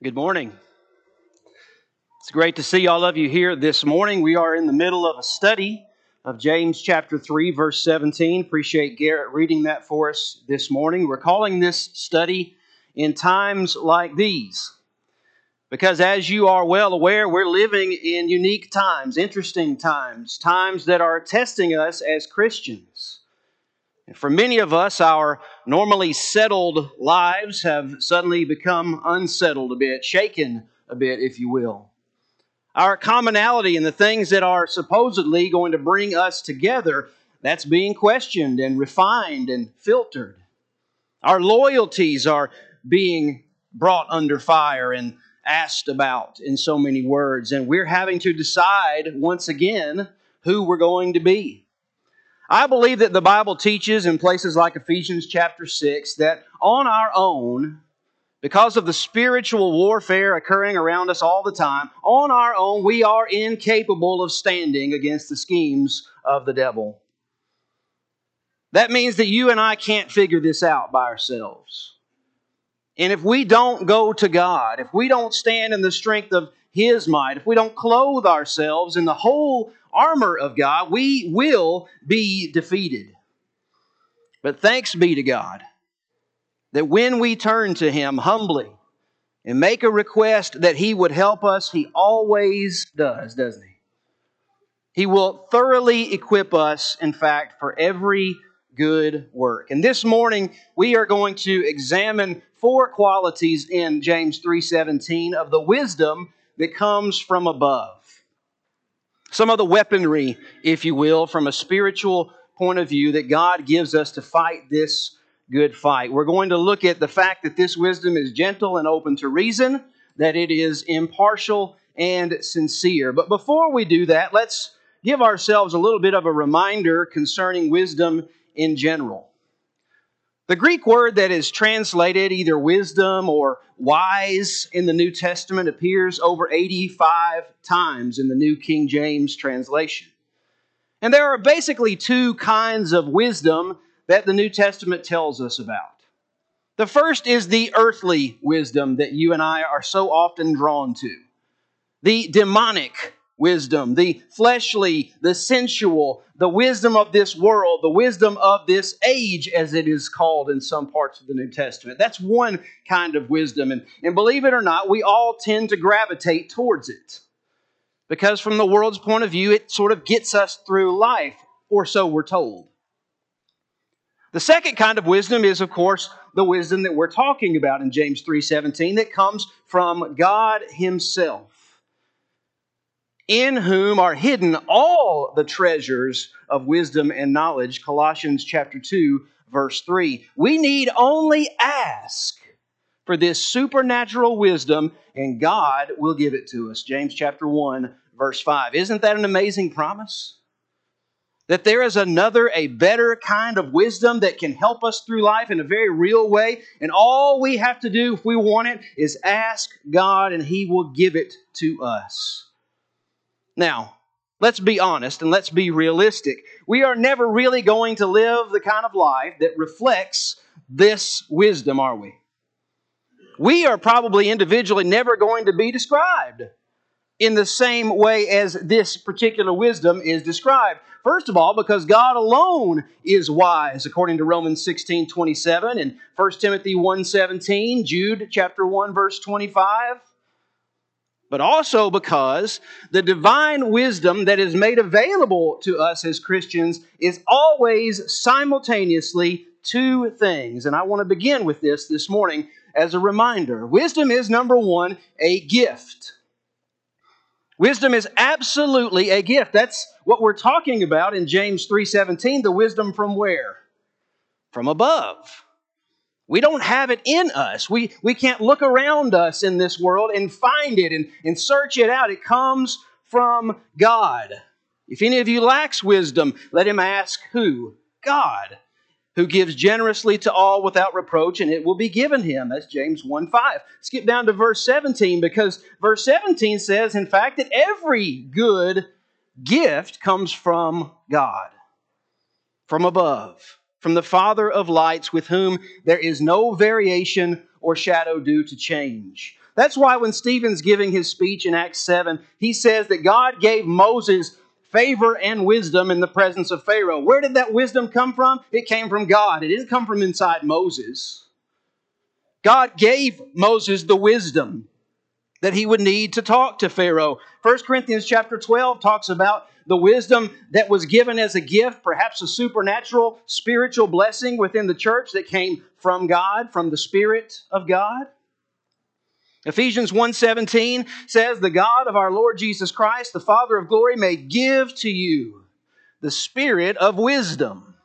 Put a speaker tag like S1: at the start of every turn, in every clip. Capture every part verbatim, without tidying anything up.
S1: Good morning. It's great to see all of you here this morning. We are in the middle of a study of James chapter three, verse seventeen. Appreciate Garrett reading that for us this morning. We're calling this study In Times Like These, because as you are well aware, we're living in unique times, interesting times, times that are testing us as Christians. And for many of us, our normally settled lives have suddenly become unsettled a bit, shaken a bit, if you will. Our commonality and the things that are supposedly going to bring us together, that's being questioned and refined and filtered. Our loyalties are being brought under fire and asked about in so many words, and we're having to decide once again who we're going to be. I believe that the Bible teaches in places like Ephesians chapter six that on our own, because of the spiritual warfare occurring around us all the time, on our own we are incapable of standing against the schemes of the devil. That means that you and I can't figure this out by ourselves. And if we don't go to God, if we don't stand in the strength of His might, if we don't clothe ourselves in the whole armor of God, we will be defeated. But thanks be to God that when we turn to Him humbly and make a request that He would help us, He always does, doesn't He? He will thoroughly equip us, in fact, for every good work. And this morning, we are going to examine four qualities in James three seventeen of the wisdom that comes from above. Some of the weaponry, if you will, from a spiritual point of view that God gives us to fight this good fight. We're going to look at the fact that this wisdom is gentle and open to reason, that it is impartial and sincere. But before we do that, let's give ourselves a little bit of a reminder concerning wisdom in general. The Greek word that is translated either wisdom or wise in the New Testament appears over eighty-five times in the New King James translation. And there are basically two kinds of wisdom that the New Testament tells us about. The first is the earthly wisdom that you and I are so often drawn to. The demonic wisdom, the fleshly, the sensual, the wisdom of this world, the wisdom of this age, as it is called in some parts of the New Testament. That's one kind of wisdom. And, and believe it or not, we all tend to gravitate towards it. Because from the world's point of view, it sort of gets us through life, or so we're told. The second kind of wisdom is, of course, the wisdom that we're talking about in James three seventeen that comes from God Himself, in whom are hidden all the treasures of wisdom and knowledge, Colossians chapter two, verse three. We need only ask for this supernatural wisdom, and God will give it to us, James chapter one, verse five. Isn't that an amazing promise? That there is another, a better kind of wisdom that can help us through life in a very real way. And all we have to do, if we want it, is ask God and He will give it to us. Now, let's be honest and let's be realistic. We are never really going to live the kind of life that reflects this wisdom, are we? We are probably individually never going to be described in the same way as this particular wisdom is described. First of all, because God alone is wise, according to Romans sixteen twenty-seven and First Timothy one seventeen, Jude chapter one, verse twenty-five. But also because the divine wisdom that is made available to us as Christians is always simultaneously two things. And I want to begin with this this morning as a reminder. Wisdom is, number one, a gift. Wisdom is absolutely a gift. That's what we're talking about in James three seventeen, the wisdom from where? From above. We don't have it in us. We, we can't look around us in this world and find it and, and search it out. It comes from God. If any of you lacks wisdom, let him ask who? God, who gives generously to all without reproach, and it will be given him. That's James one five. Skip down to verse seventeen, because verse seventeen says, in fact, that every good gift comes from God, from above, from the Father of lights, with whom there is no variation or shadow due to change. That's why when Stephen's giving his speech in Acts seven, he says that God gave Moses favor and wisdom in the presence of Pharaoh. Where did that wisdom come from? It came from God. It didn't come from inside Moses. God gave Moses the wisdom that he would need to talk to Pharaoh. First Corinthians chapter twelve talks about the wisdom that was given as a gift, perhaps a supernatural spiritual blessing within the church that came from God, from the Spirit of God. Ephesians one seventeen says, "The God of our Lord Jesus Christ, the Father of glory, may give to you the spirit of wisdom."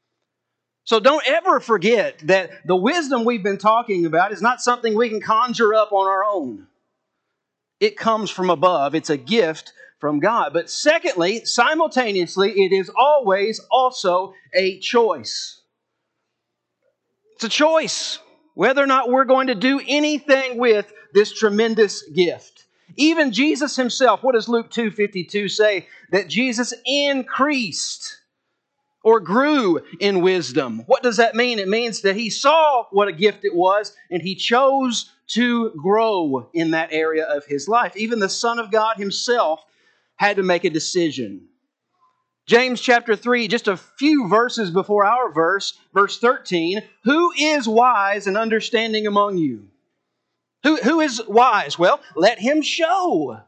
S1: So don't ever forget that the wisdom we've been talking about is not something we can conjure up on our own. It comes from above. It's a gift from God. But secondly, simultaneously, it is always also a choice. It's a choice whether or not we're going to do anything with this tremendous gift. Even Jesus himself, what does Luke two fifty-two say? That Jesus increased or grew in wisdom. What does that mean? It means that he saw what a gift it was and he chose to grow in that area of his life. Even the Son of God himself had to make a decision. James chapter three, just a few verses before our verse, verse thirteen, "Who is wise and understanding among you?" Who, who is wise? Well, let him show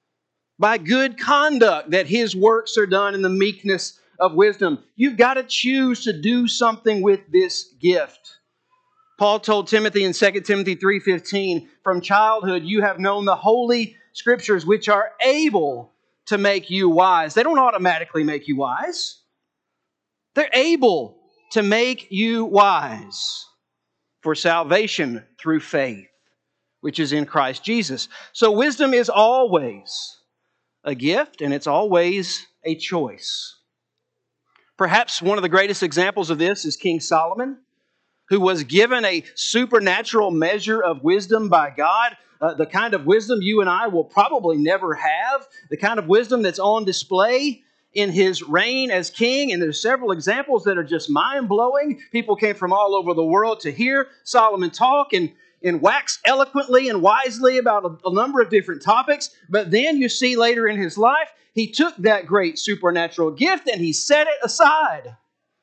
S1: by good conduct that his works are done in the meekness of wisdom. You've got to choose to do something with this gift. Paul told Timothy in Second Timothy three fifteen, "From childhood you have known the holy scriptures which are able to make you wise." They don't automatically make you wise. They're able to make you wise for salvation through faith, which is in Christ Jesus. So wisdom is always a gift and it's always a choice. Perhaps one of the greatest examples of this is King Solomon, who was given a supernatural measure of wisdom by God, uh, the kind of wisdom you and I will probably never have, the kind of wisdom that's on display in his reign as king. And there's several examples that are just mind-blowing. People came from all over the world to hear Solomon talk and, and wax eloquently and wisely about a, a number of different topics. But then you see later in his life, he took that great supernatural gift and he set it aside.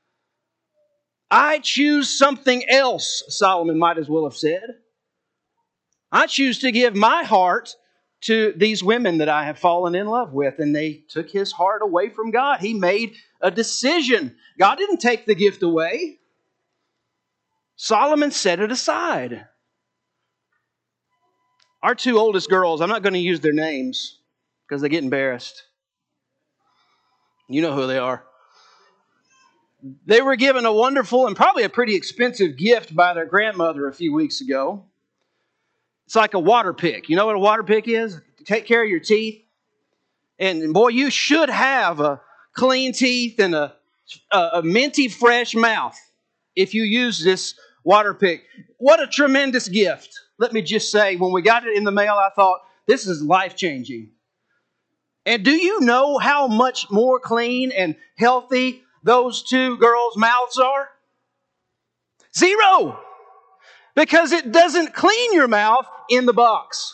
S1: "I choose something else," Solomon might as well have said. "I choose to give my heart to these women that I have fallen in love with." And they took his heart away from God. He made a decision. God didn't take the gift away. Solomon set it aside. Our two oldest girls, I'm not going to use their names because they get embarrassed. You know who they are. They were given a wonderful and probably a pretty expensive gift by their grandmother a few weeks ago. It's like a water pick. You know what a water pick is? Take care of your teeth. And boy, you should have a clean teeth and a, a, a minty fresh mouth if you use this water pick. What a tremendous gift. Let me just say, when we got it in the mail, I thought, this is life-changing. And do you know how much more clean and healthy those two girls' mouths are? Zero! Because it doesn't clean your mouth in the box.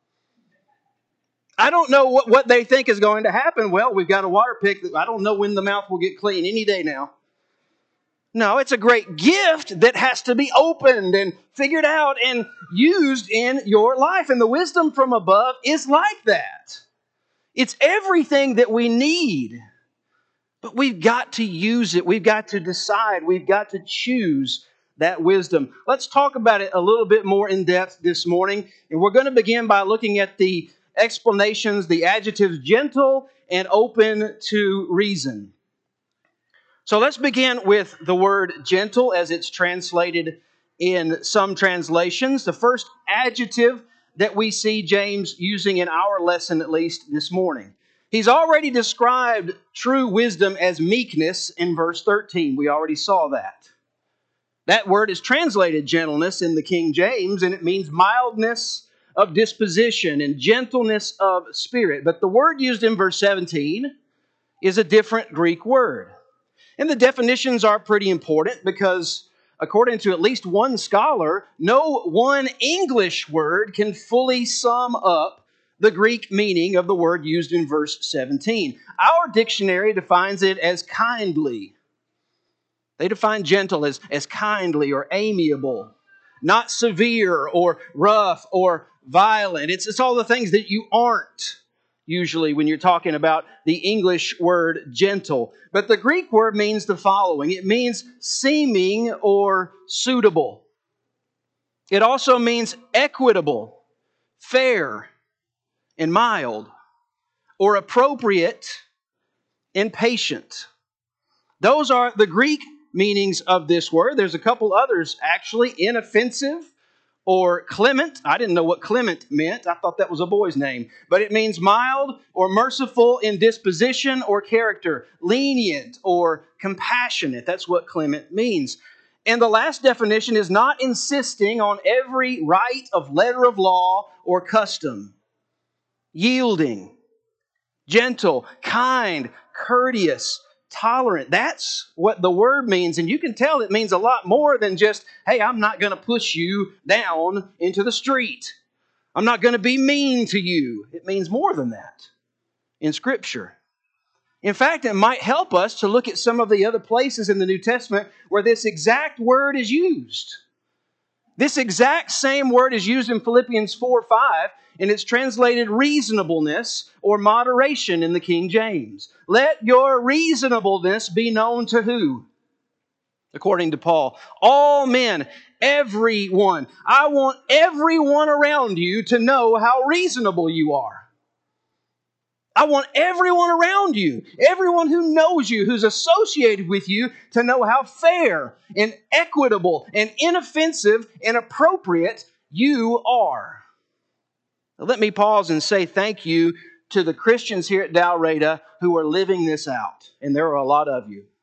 S1: I don't know what, what they think is going to happen. Well, we've got a water pick. I don't know when the mouth will get clean. Any day now. No, it's a great gift that has to be opened and figured out and used in your life. And the wisdom from above is like that. It's everything that we need. But we've got to use it. We've got to decide. We've got to choose that wisdom. Let's talk about it a little bit more in depth this morning. And we're going to begin by looking at the explanations, the adjectives gentle and open to reason. So let's begin with the word gentle as it's translated in some translations. The first adjective that we see James using in our lesson, at least this morning. He's already described true wisdom as meekness in verse thirteen. We already saw that. That word is translated gentleness in the King James, and it means mildness of disposition and gentleness of spirit. But the word used in verse seventeen is a different Greek word. And the definitions are pretty important because according to at least one scholar, no one English word can fully sum up the Greek meaning of the word used in verse seventeen. Our dictionary defines it as kindly. They define gentle as, as kindly or amiable, not severe or rough or violent. It's, it's all the things that you aren't usually when you're talking about the English word gentle. But the Greek word means the following. It means seeming or suitable. It also means equitable, fair, and mild, or appropriate and patient. Those are the Greek meanings of this word. There's a couple others, actually. Inoffensive or clement. I didn't know what clement meant. I thought that was a boy's name. But it means mild or merciful in disposition or character. Lenient or compassionate. That's what clement means. And the last definition is not insisting on every right of letter of law or custom. Yielding, gentle, kind, courteous, tolerant. That's what the word means. And you can tell it means a lot more than just, hey, I'm not going to push you down into the street. I'm not going to be mean to you. It means more than that in Scripture. In fact, it might help us to look at some of the other places in the New Testament where this exact word is used. This exact same word is used in Philippians four five, and it's translated reasonableness or moderation in the King James. Let your reasonableness be known to who? According to Paul, all men, everyone. I want everyone around you to know how reasonable you are. I want everyone around you, everyone who knows you, who's associated with you, to know how fair and equitable and inoffensive and appropriate you are. Now, let me pause and say thank you to the Christians here at Dalraida who are living this out. And there are a lot of you.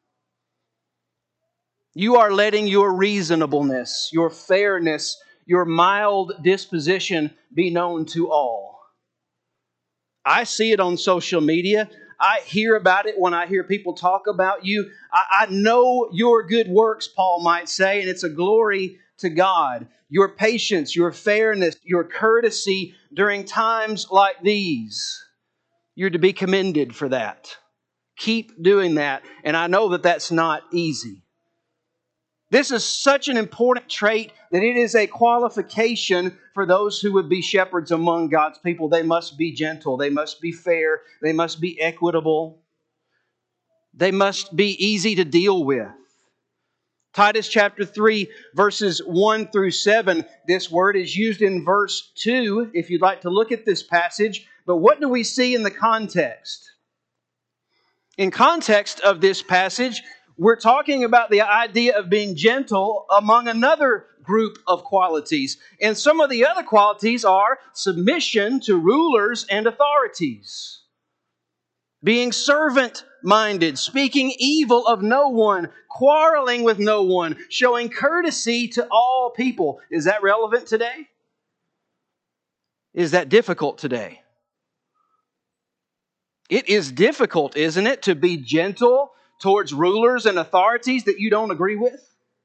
S1: You are letting your reasonableness, your fairness, your mild disposition be known to all. I see it on social media. I hear about it when I hear people talk about you. I, I know your good works, Paul might say, and it's a glory to God. Your patience, your fairness, your courtesy during times like these. You're to be commended for that. Keep doing that. And I know that that's not easy. This is such an important trait that it is a qualification for those who would be shepherds among God's people. They must be gentle. They must be fair. They must be equitable. They must be easy to deal with. Titus chapter three, verses one through seven, this word is used in verse two, if you'd like to look at this passage. But what do we see in the context? In context of this passage, we're talking about the idea of being gentle among another group of qualities. And some of the other qualities are submission to rulers and authorities, being servant-minded, speaking evil of no one, quarreling with no one, showing courtesy to all people. Is that relevant today? Is that difficult today? It is difficult, isn't it, to be gentle towards rulers and authorities that you don't agree with?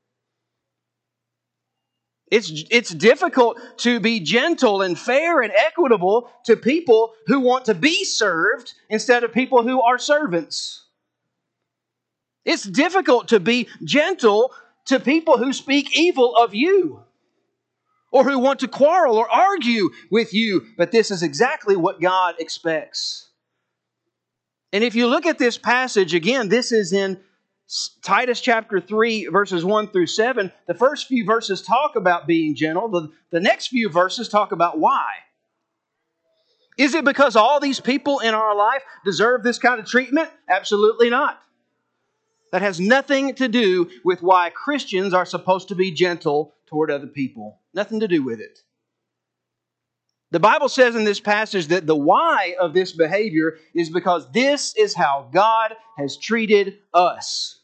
S1: It's, it's difficult to be gentle and fair and equitable to people who want to be served instead of people who are servants. It's difficult to be gentle to people who speak evil of you or who want to quarrel or argue with you. But this is exactly what God expects. And if you look at this passage, again, this is in Titus chapter three, verses one through seven. The first few verses talk about being gentle. The, the next few verses talk about why. Is it because all these people in our life deserve this kind of treatment? Absolutely not. That has nothing to do with why Christians are supposed to be gentle toward other people. Nothing to do with it. The Bible says in this passage that the why of this behavior is because this is how God has treated us.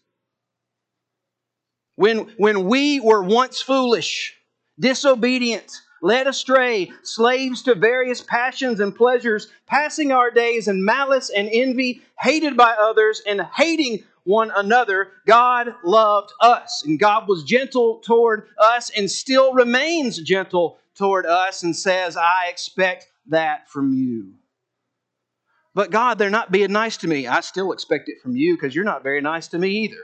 S1: When, when we were once foolish, disobedient, led astray, slaves to various passions and pleasures, passing our days in malice and envy, hated by others, and hating one another. God loved us, and God was gentle toward us and still remains gentle toward us and says, I expect that from you. But God, they're not being nice to me. I still expect it from you because you're not very nice to me either.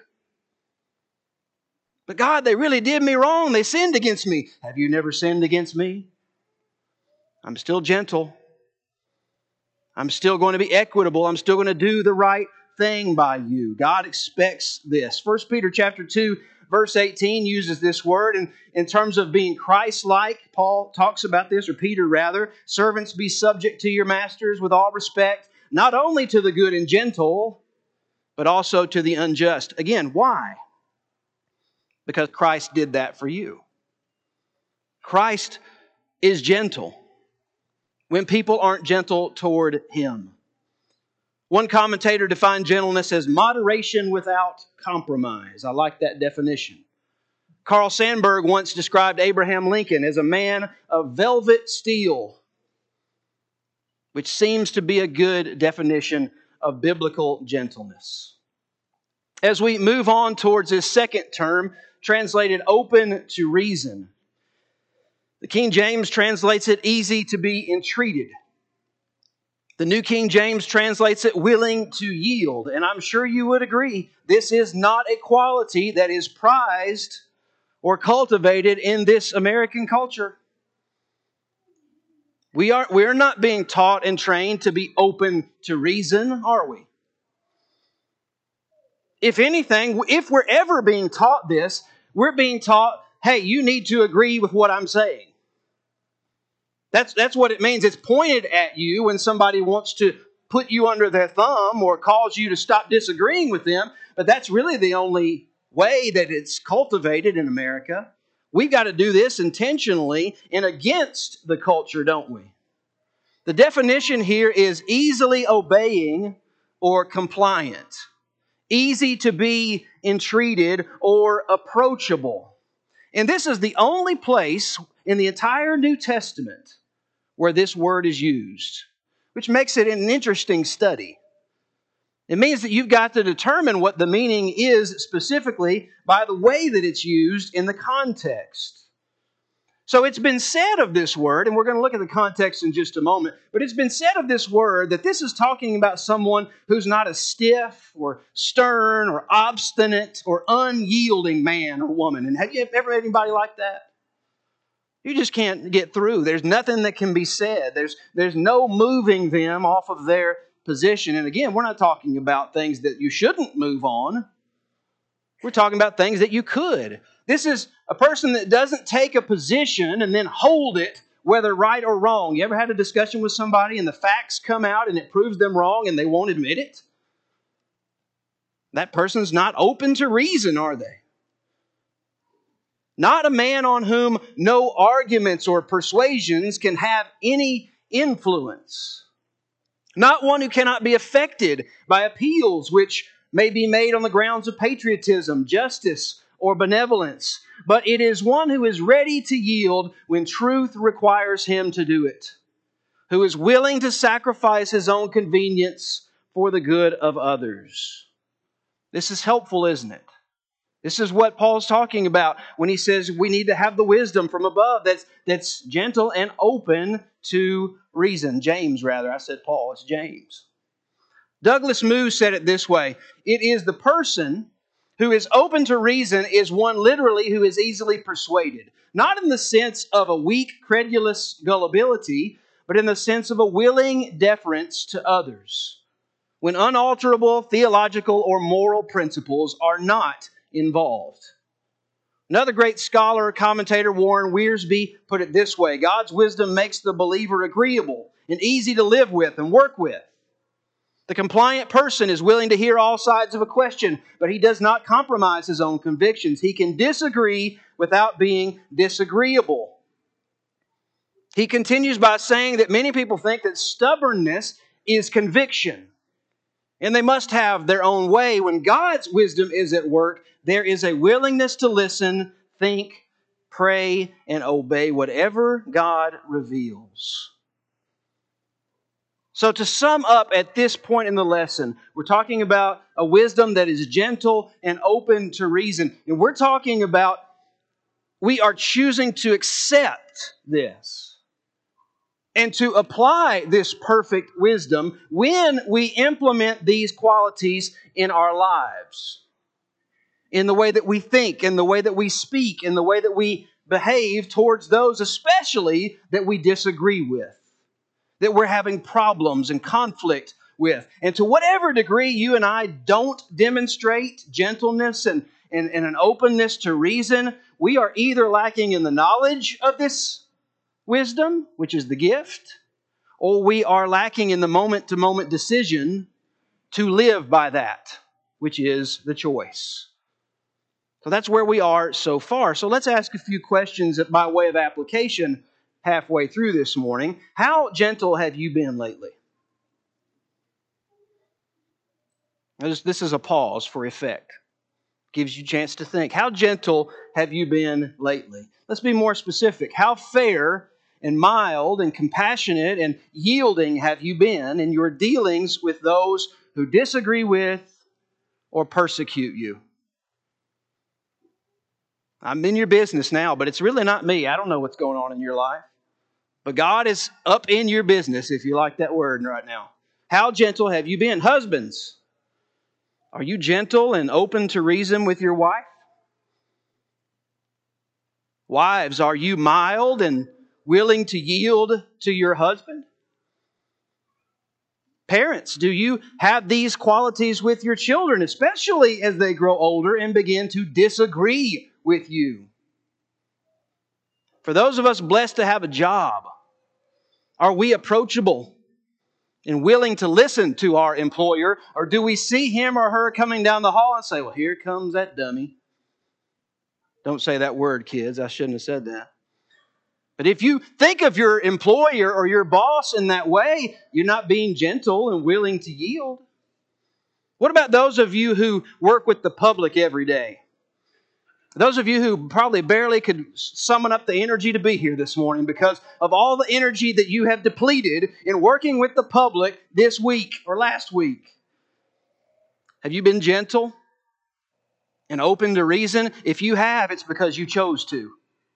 S1: But God, they really did me wrong. They sinned against me. Have you never sinned against me? I'm still gentle. I'm still going to be equitable. I'm still going to do the right thing by you. God expects this. First Peter chapter two, verse eighteen uses this word. And in terms of being Christ-like, Paul talks about this, or Peter rather. Servants, be subject to your masters with all respect, not only to the good and gentle, but also to the unjust. Again, why? Because Christ did that for you. Christ is gentle when people aren't gentle toward Him. One commentator defined gentleness as moderation without compromise. I like that definition. Carl Sandburg once described Abraham Lincoln as a man of velvet steel, which seems to be a good definition of biblical gentleness. As we move on towards this second term, translated open to reason, the King James translates it easy to be entreated. The New King James translates it willing to yield. And I'm sure you would agree, this is not a quality that is prized or cultivated in this American culture. We are, we're not being taught and trained to be open to reason, are we? If anything, if we're ever being taught this, we're being taught, hey, you need to agree with what I'm saying. That's, that's what it means. It's pointed at you when somebody wants to put you under their thumb or cause you to stop disagreeing with them. But that's really the only way that it's cultivated in America. We've got to do this intentionally and against the culture, don't we? The definition here is easily obeying or compliant. Easy to be entreated or approachable. And this is the only place in the entire New Testament where this word is used, which makes it an interesting study. It means that you've got to determine what the meaning is specifically by the way that it's used in the context. So it's been said of this word, and we're going to look at the context in just a moment, but it's been said of this word that this is talking about someone who's not a stiff or stern or obstinate or unyielding man or woman. And have you ever met anybody like that? You just can't get through. There's nothing that can be said. There's, there's no moving them off of their position. And again, we're not talking about things that you shouldn't move on. We're talking about things that you could. This is a person that doesn't take a position and then hold it, whether right or wrong. You ever had a discussion with somebody and the facts come out and it proves them wrong and they won't admit it? That person's not open to reason, are they? Not a man on whom no arguments or persuasions can have any influence. Not one who cannot be affected by appeals which may be made on the grounds of patriotism, justice, or benevolence. But it is one who is ready to yield when truth requires him to do it. Who is willing to sacrifice his own convenience for the good of others. This is helpful, isn't it? This is what Paul's talking about when he says we need to have the wisdom from above that's, that's gentle and open to reason. James, rather. I said Paul. It's James. Douglas Moo said it this way. It is the person who is open to reason is one literally who is easily persuaded. Not in the sense of a weak, credulous gullibility, but in the sense of a willing deference to others. When unalterable theological or moral principles are not involved. Another great scholar, commentator, Warren Wiersbe, put it this way. God's wisdom makes the believer agreeable and easy to live with and work with. The compliant person is willing to hear all sides of a question, but he does not compromise his own convictions. He can disagree without being disagreeable. He continues by saying that many people think that stubbornness is conviction. And they must have their own way. When God's wisdom is at work, there is a willingness to listen, think, pray, and obey whatever God reveals. So to sum up at this point in the lesson, we're talking about a wisdom that is gentle and open to reason. And we're talking about we are choosing to accept this and to apply this perfect wisdom when we implement these qualities in our lives. In the way that we think, in the way that we speak, in the way that we behave towards those especially that we disagree with, that we're having problems and conflict with. And to whatever degree you and I don't demonstrate gentleness and, and, and an openness to reason, we are either lacking in the knowledge of this wisdom, which is the gift, or we are lacking in the moment-to-moment decision to live by that, which is the choice. So that's where we are so far. So let's ask a few questions by way of application halfway through this morning. How gentle have you been lately? This is a pause for effect. Gives you a chance to think. How gentle have you been lately? Let's be more specific. How fair and mild and compassionate and yielding have you been in your dealings with those who disagree with or persecute you? I'm in your business now, but it's really not me. I don't know what's going on in your life. But God is up in your business, if you like that word right now. How gentle have you been? Husbands, are you gentle and open to reason with your wife? Wives, are you mild and willing to yield to your husband? Parents, do you have these qualities with your children, especially as they grow older and begin to disagree with you? For those of us blessed to have a job, are we approachable and willing to listen to our employer? Or do we see him or her coming down the hall and say, well, here comes that dummy? Don't say that word, kids. I shouldn't have said that. But if you think of your employer or your boss in that way, you're not being gentle and willing to yield. What about those of you who work with the public every day? Those of you who probably barely could summon up the energy to be here this morning because of all the energy that you have depleted in working with the public this week or last week. Have you been gentle and open to reason? If you have, it's because you chose to.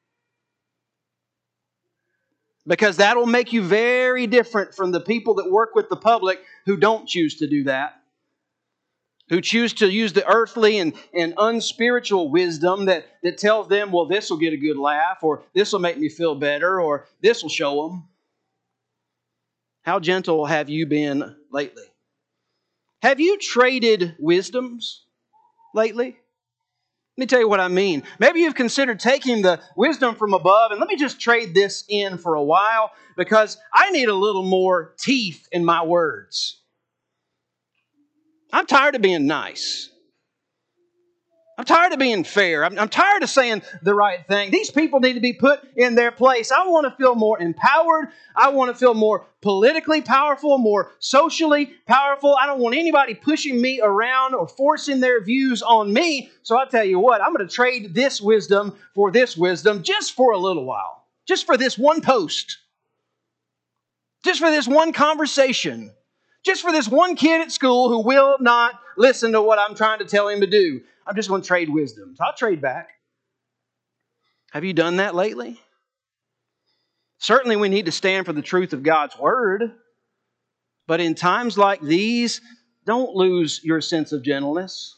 S1: Because that'll make you very different from the people that work with the public who don't choose to do that. Who choose to use the earthly and, and unspiritual wisdom that, that tells them, well, this will get a good laugh, or this will make me feel better, or this will show them. How gentle have you been lately? Have you traded wisdoms lately? Let me tell you what I mean. Maybe you've considered taking the wisdom from above and let me just trade this in for a while because I need a little more teeth in my words. I'm tired of being nice. I'm tired of being fair. I'm, I'm tired of saying the right thing. These people need to be put in their place. I want to feel more empowered. I want to feel more politically powerful, more socially powerful. I don't want anybody pushing me around or forcing their views on me. So I'll tell you what, I'm going to trade this wisdom for this wisdom just for a little while. Just for this one post. Just for this one conversation. Just for this one kid at school who will not listen to what I'm trying to tell him to do. I'm just going to trade wisdom. So I'll trade back. Have you done that lately? Certainly we need to stand for the truth of God's Word. But in times like these, don't lose your sense of gentleness,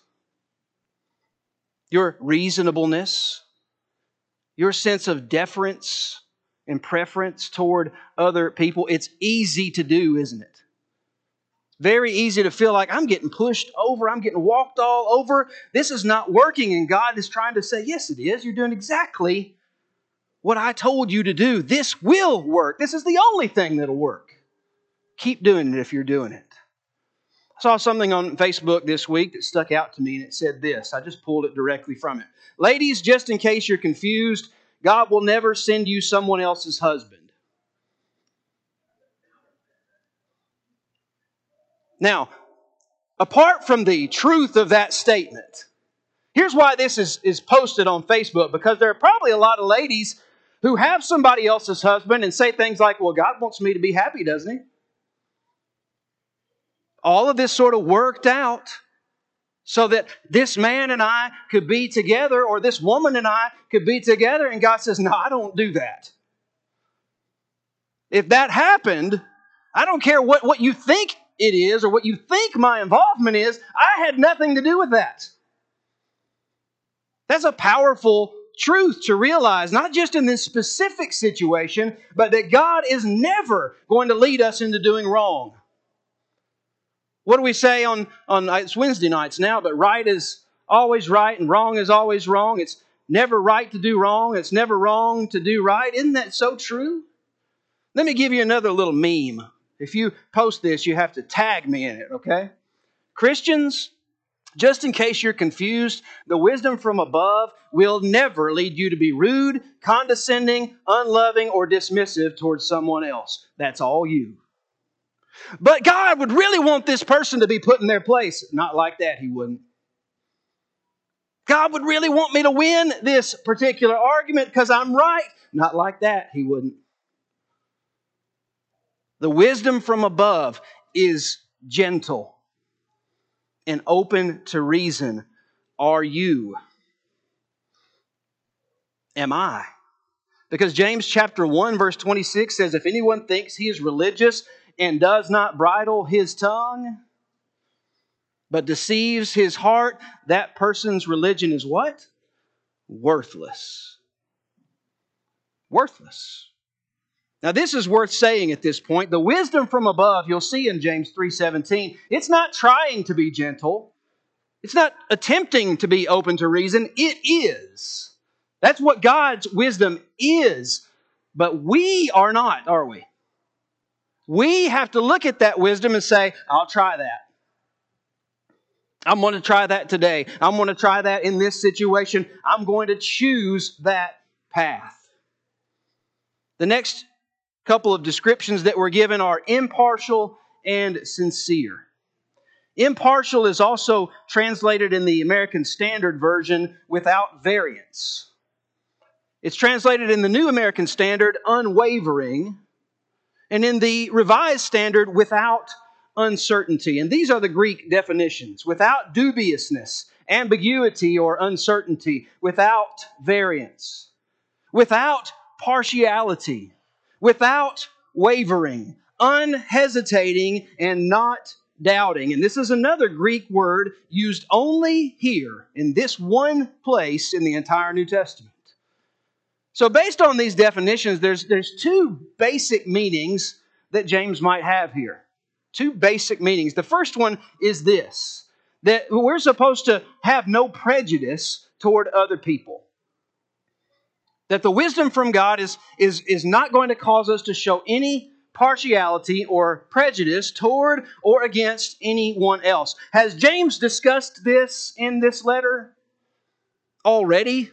S1: your reasonableness, your sense of deference and preference toward other people. It's easy to do, isn't it? Very easy to feel like I'm getting pushed over. I'm getting walked all over. This is not working. And God is trying to say, yes, it is. You're doing exactly what I told you to do. This will work. This is the only thing that'll work. Keep doing it if you're doing it. I saw something on Facebook this week that stuck out to me, and it said this. I just pulled it directly from it. Ladies, just in case you're confused, God will never send you someone else's husband. Now, apart from the truth of that statement, here's why this is, is posted on Facebook, because there are probably a lot of ladies who have somebody else's husband and say things like, well, God wants me to be happy, doesn't He? All of this sort of worked out so that this man and I could be together, or this woman and I could be together. And God says, no, I don't do that. If that happened, I don't care what, what you think it is or what you think my involvement is. I had nothing to do with that. That's a powerful truth to realize, not just in this specific situation, but that God is never going to lead us into doing wrong. What do we say on, on it's Wednesday nights now, but right is always right and wrong is always wrong. It's never right to do wrong. It's never wrong to do right. Isn't that so true? Let me give you another little meme. If you post this, you have to tag me in it, okay? Christians, just in case you're confused, the wisdom from above will never lead you to be rude, condescending, unloving, or dismissive towards someone else. That's all you. But God would really want this person to be put in their place. Not like that, He wouldn't. God would really want me to win this particular argument because I'm right. Not like that, He wouldn't. The wisdom from above is gentle and open to reason. Are you? Am I? Because James chapter one verse twenty-six says, if anyone thinks he is religious and does not bridle his tongue, but deceives his heart, that person's religion is what? Worthless. Worthless. Now this is worth saying at this point. The wisdom from above, you'll see in James three seventeen, it's not trying to be gentle. It's not attempting to be open to reason. It is. That's what God's wisdom is. But we are not, are we? We have to look at that wisdom and say, I'll try that. I'm going to try that today. I'm going to try that in this situation. I'm going to choose that path. The next couple of descriptions that we're given are impartial and sincere. Impartial is also translated in the American Standard Version without variance. It's translated in the New American Standard unwavering, and in the Revised Standard without uncertainty. And these are the Greek definitions: without dubiousness, ambiguity, or uncertainty, without variance, without partiality, without wavering, unhesitating, and not doubting. And this is another Greek word used only here in this one place in the entire New Testament. So based on these definitions, there's, there's two basic meanings that James might have here. Two basic meanings. The first one is this, that we're supposed to have no prejudice toward other people. That the wisdom from God is, is, is not going to cause us to show any partiality or prejudice toward or against anyone else. Has James discussed this in this letter already?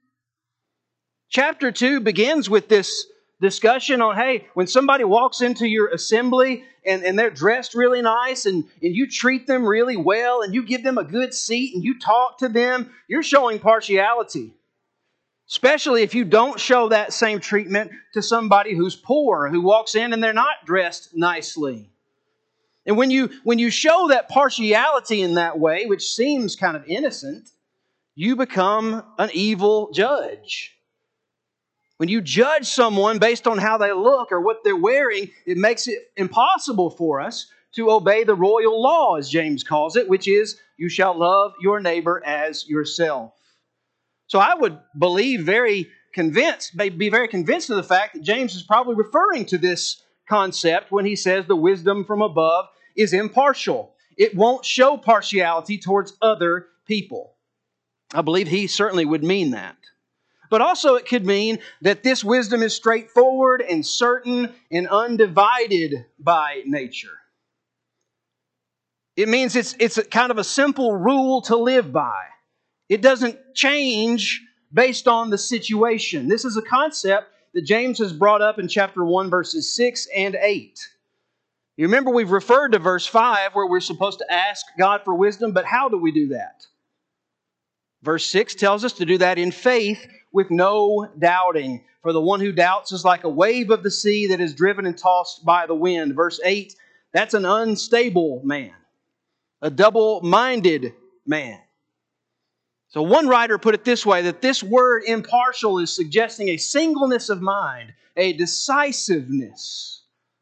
S1: Chapter two begins with this discussion on, hey, when somebody walks into your assembly and, and they're dressed really nice and, and you treat them really well and you give them a good seat and you talk to them, you're showing partiality. Especially if you don't show that same treatment to somebody who's poor, who walks in and they're not dressed nicely. And when you, when you show that partiality in that way, which seems kind of innocent, you become an evil judge. When you judge someone based on how they look or what they're wearing, it makes it impossible for us to obey the royal law, as James calls it, which is, you shall love your neighbor as yourself. So I would believe very convinced, be very convinced of the fact that James is probably referring to this concept when he says the wisdom from above is impartial. It won't show partiality towards other people. I believe he certainly would mean that. But also it could mean that this wisdom is straightforward and certain and undivided by nature. It means it's, it's a kind of a simple rule to live by. It doesn't change based on the situation. This is a concept that James has brought up in chapter one, verses six and eight. You remember we've referred to verse five where we're supposed to ask God for wisdom, but how do we do that? Verse six tells us to do that in faith with no doubting. For the one who doubts is like a wave of the sea that is driven and tossed by the wind. Verse eight, that's an unstable man. a double-minded man. So one writer put it this way, that this word impartial is suggesting a singleness of mind, a decisiveness.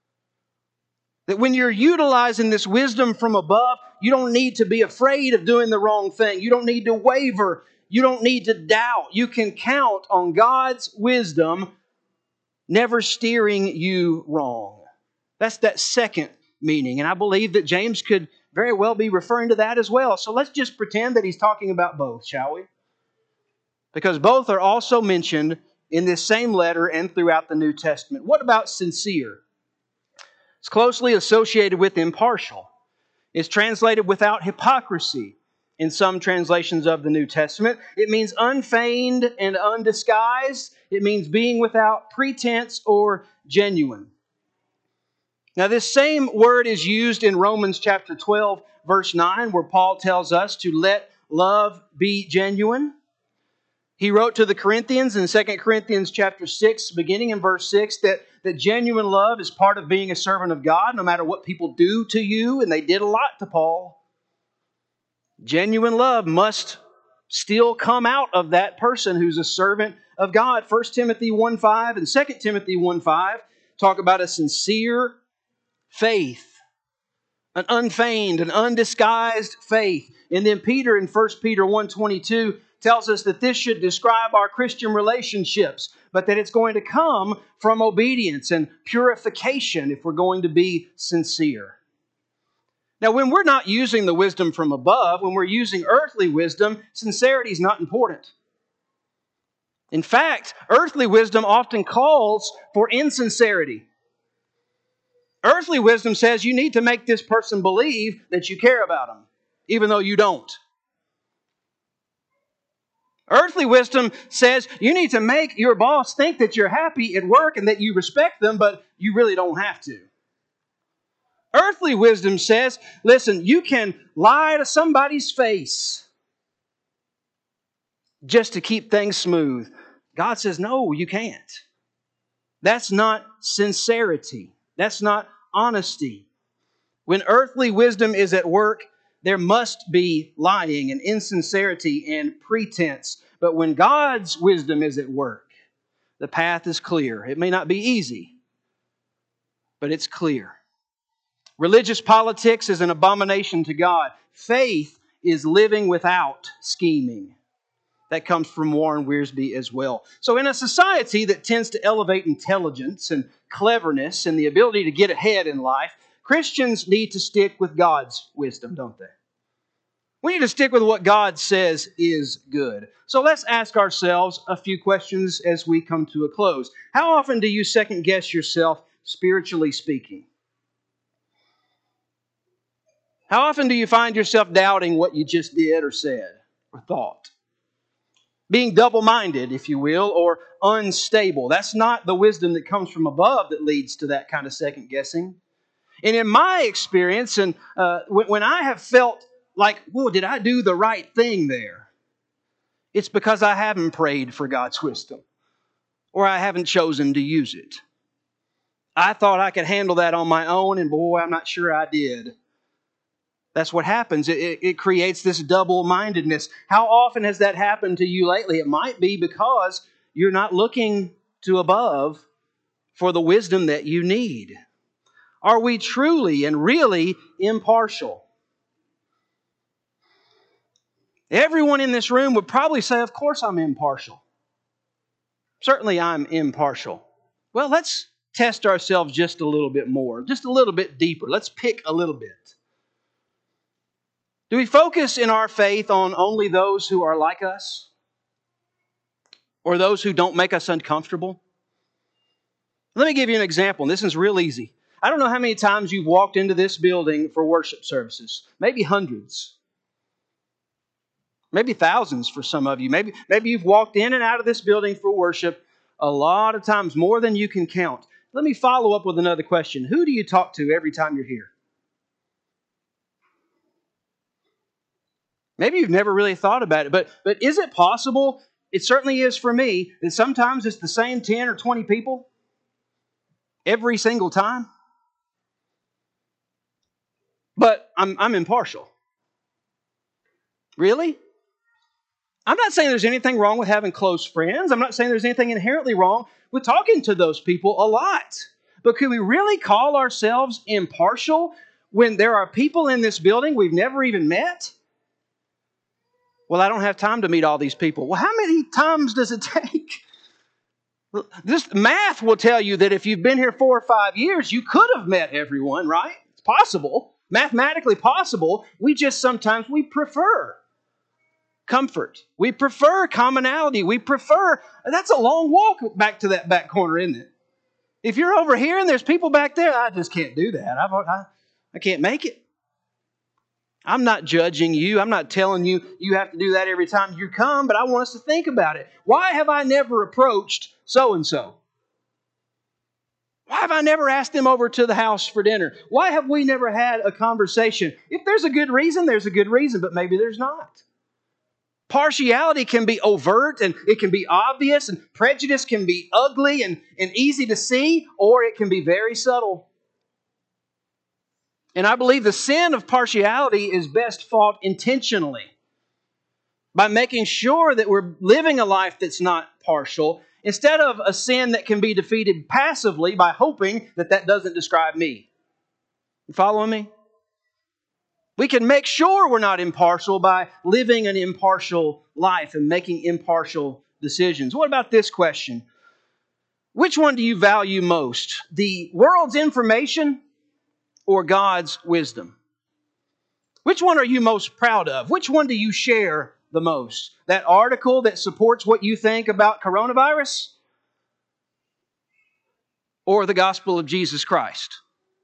S1: That when you're utilizing this wisdom from above, you don't need to be afraid of doing the wrong thing. You don't need to waver. You don't need to doubt. You can count on God's wisdom never steering you wrong. That's that second meaning. And I believe that James could very well be referring to that as well. So let's just pretend that he's talking about both, shall we? Because both are also mentioned in this same letter and throughout the New Testament. What about sincere? It's closely associated with impartial. It's translated without hypocrisy in some translations of the New Testament. It means unfeigned and undisguised. It means being without pretense or genuine. Now, this same word is used in Romans chapter twelve, verse nine, where Paul tells us to let love be genuine. He wrote to the Corinthians in Second Corinthians chapter six, beginning in verse six, that, that genuine love is part of being a servant of God, no matter what people do to you, and they did a lot to Paul. Genuine love must still come out of that person who's a servant of God. First Timothy one five and Second Timothy one five talk about a sincere faith, an unfeigned, an undisguised faith. And then Peter in First Peter one twenty-two tells us that this should describe our Christian relationships, but that it's going to come from obedience and purification if we're going to be sincere. Now, when we're not using the wisdom from above, when we're using earthly wisdom, sincerity is not important. In fact, earthly wisdom often calls for insincerity. Earthly wisdom says you need to make this person believe that you care about them, even though you don't. Earthly wisdom says you need to make your boss think that you're happy at work and that you respect them, but you really don't have to. Earthly wisdom says, listen, you can lie to somebody's face just to keep things smooth. God says, no, you can't. That's not sincerity. That's not honesty. When earthly wisdom is at work, there must be lying and insincerity and pretense. But when God's wisdom is at work, the path is clear. It may not be easy, but it's clear. Religious politics is an abomination to God. Faith is living without scheming. That comes from Warren Wiersbe as well. So in a society that tends to elevate intelligence and cleverness and the ability to get ahead in life, Christians need to stick with God's wisdom, don't they? We need to stick with what God says is good. So let's ask ourselves a few questions as we come to a close. How often do you second guess yourself, spiritually speaking? How often do you find yourself doubting what you just did or said or thought? Being double-minded, if you will, or unstable. That's not the wisdom that comes from above that leads to that kind of second guessing. And in my experience, and uh, when, when I have felt like, whoa, did I do the right thing there? It's because I haven't prayed for God's wisdom, or I haven't chosen to use it. I thought I could handle that on my own, and boy, I'm not sure I did. That's what happens. It, it, it creates this double-mindedness. How often has that happened to you lately? It might be because you're not looking to above for the wisdom that you need. Are we truly and really impartial? Everyone in this room would probably say, of course I'm impartial. Certainly I'm impartial. Well, let's test ourselves just a little bit more, just a little bit deeper. Let's pick a little bit. Do we focus in our faith on only those who are like us? Or those who don't make us uncomfortable? Let me give you an example. This is real easy. I don't know how many times you've walked into this building for worship services. Maybe hundreds. Maybe thousands for some of you. Maybe, maybe you've walked in and out of this building for worship a lot of times, more than you can count. Let me follow up with another question. Who do you talk to every time you're here? Maybe you've never really thought about it, but, but is it possible, it certainly is for me, that sometimes it's the same ten or twenty people every single time? But I'm, I'm impartial. Really? I'm not saying there's anything wrong with having close friends. I'm not saying there's anything inherently wrong with talking to those people a lot. But can we really call ourselves impartial when there are people in this building we've never even met? Well, I don't have time to meet all these people. Well, how many times does it take? This math will tell you that if you've been here four or five years, you could have met everyone, right? It's possible, mathematically possible. We just sometimes we prefer comfort. We prefer commonality. We prefer, that's a long walk back to that back corner, isn't it? If you're over here and there's people back there, I just can't do that. I've, I, I can't make it. I'm not judging you. I'm not telling you you have to do that every time you come, but I want us to think about it. Why have I never approached so-and-so? Why have I never asked them over to the house for dinner? Why have we never had a conversation? If there's a good reason, there's a good reason, but maybe there's not. Partiality can be overt and it can be obvious, and prejudice can be ugly and, and easy to see, or it can be very subtle. And I believe the sin of partiality is best fought intentionally by making sure that we're living a life that's not partial, instead of a sin that can be defeated passively by hoping that that doesn't describe me. You following me? We can make sure we're not impartial by living an impartial life and making impartial decisions. What about this question? Which one do you value most? The world's information or God's wisdom? Which one are you most proud of? Which one do you share the most? That article that supports what you think about coronavirus? Or the gospel of Jesus Christ?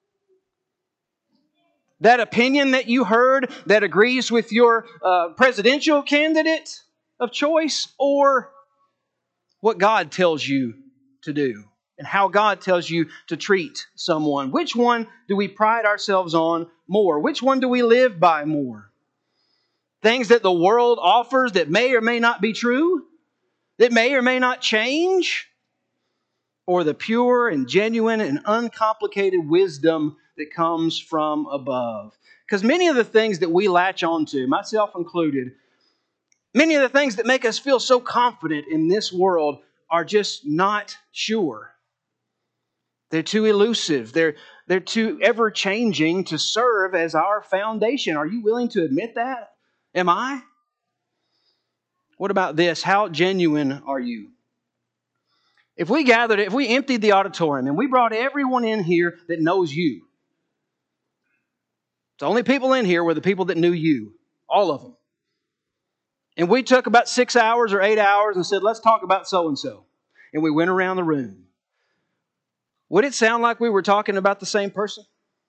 S1: That opinion that you heard that agrees with your uh, presidential candidate of choice, or what God tells you to do and how God tells you to treat someone? Which one do we pride ourselves on more? Which one do we live by more? Things that the world offers that may or may not be true, that may or may not change, or the pure and genuine and uncomplicated wisdom that comes from above? Because many of the things that we latch onto, myself included, many of the things that make us feel so confident in this world are just not sure. They're too elusive. They're, they're too ever-changing to serve as our foundation. Are you willing to admit that? Am I? What about this? How genuine are you? If we gathered, if we emptied the auditorium and we brought everyone in here that knows you, the only people in here were the people that knew you, all of them. And we took about six hours or eight hours and said, let's talk about so-and-so. And we went around the room. Would it sound like we were talking about the same person?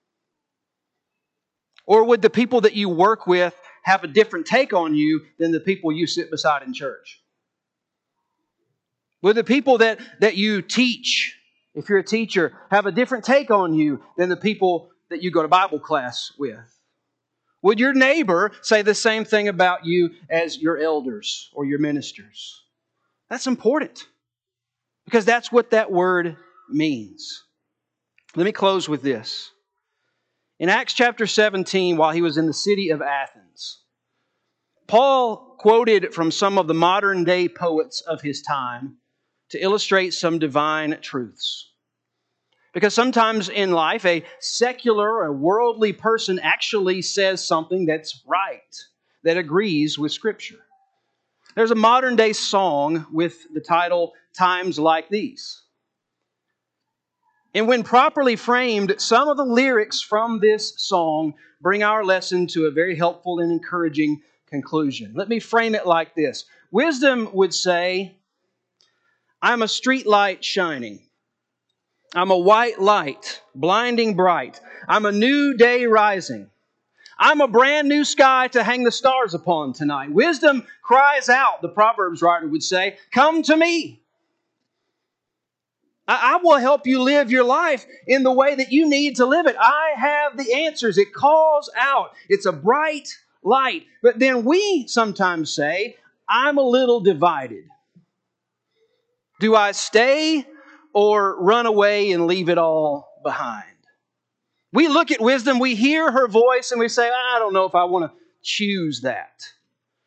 S1: Or would the people that you work with have a different take on you than the people you sit beside in church? Would the people that, that you teach, if you're a teacher, have a different take on you than the people that you go to Bible class with? Would your neighbor say the same thing about you as your elders or your ministers? That's important, because that's what that word means. Let me close with this. In Acts chapter seventeen, while he was in the city of Athens, Paul quoted from some of the modern day poets of his time to illustrate some divine truths. Because sometimes in life, a secular or worldly person actually says something that's right, that agrees with Scripture. There's a modern day song with the title, Times Like These. And when properly framed, some of the lyrics from this song bring our lesson to a very helpful and encouraging conclusion. Let me frame it like this. Wisdom would say, I'm a street light shining. I'm a white light, blinding bright. I'm a new day rising. I'm a brand new sky to hang the stars upon tonight. Wisdom cries out, the Proverbs writer would say, come to me. I, I will help you live your life in the way that you need to live it. I have the answers. It calls out. It's a bright light. But then we sometimes say, I'm a little divided. Do I stay or run away and leave it all behind? We look at wisdom, we hear her voice, and we say, I don't know if I want to choose that.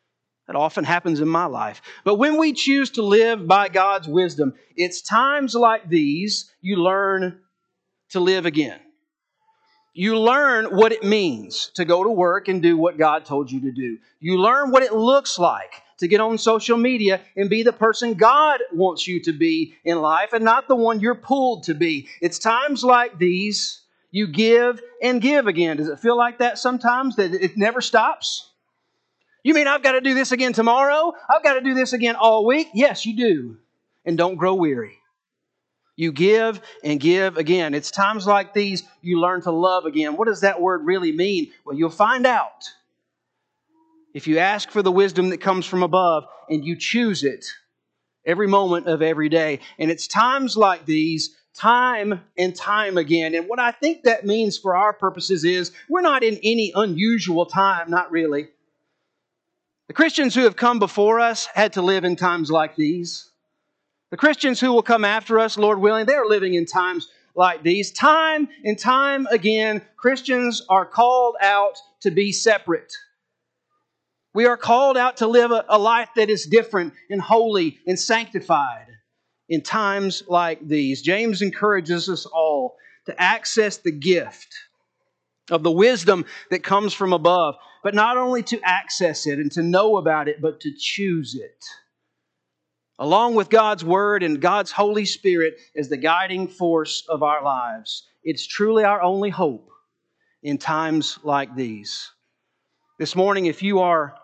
S1: That often happens in my life. But when we choose to live by God's wisdom, it's times like these you learn to live again. You learn what it means to go to work and do what God told you to do. You learn what it looks like to get on social media and be the person God wants you to be in life and not the one you're pulled to be. It's times like these you give and give again. Does it feel like that sometimes, that it never stops? You mean I've got to do this again tomorrow? I've got to do this again all week? Yes, you do. And don't grow weary. You give and give again. It's times like these you learn to love again. What does that word really mean? Well, you'll find out if you ask for the wisdom that comes from above and you choose it every moment of every day. And it's times like these, time and time again. And what I think that means for our purposes is we're not in any unusual time, not really. The Christians who have come before us had to live in times like these. The Christians who will come after us, Lord willing, they're living in times like these. Time and time again, Christians are called out to be separate. We are called out to live a, a life that is different and holy and sanctified in times like these. James encourages us all to access the gift of the wisdom that comes from above, but not only to access it and to know about it, but to choose it. Along with God's Word and God's Holy Spirit as the guiding force of our lives. It's truly our only hope in times like these. This morning, if you are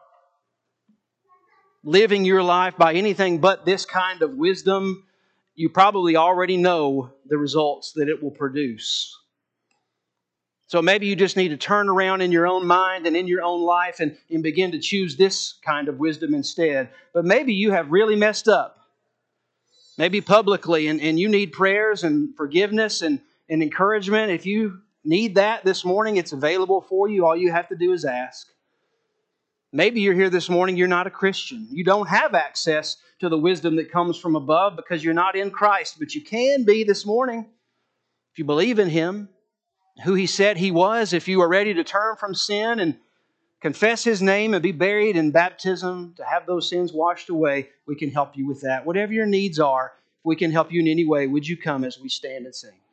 S1: living your life by anything but this kind of wisdom, you probably already know the results that it will produce. So maybe you just need to turn around in your own mind and in your own life and, and begin to choose this kind of wisdom instead. But maybe you have really messed up. Maybe publicly, and, and you need prayers and forgiveness and, and encouragement. If you need that this morning, it's available for you. All you have to do is ask. Maybe you're here this morning, you're not a Christian. You don't have access to the wisdom that comes from above because you're not in Christ. But you can be this morning if you believe in Him, who He said He was. If you are ready to turn from sin and confess His name and be buried in baptism to have those sins washed away, we can help you with that. Whatever your needs are, if we can help you in any way, would you come as we stand and sing?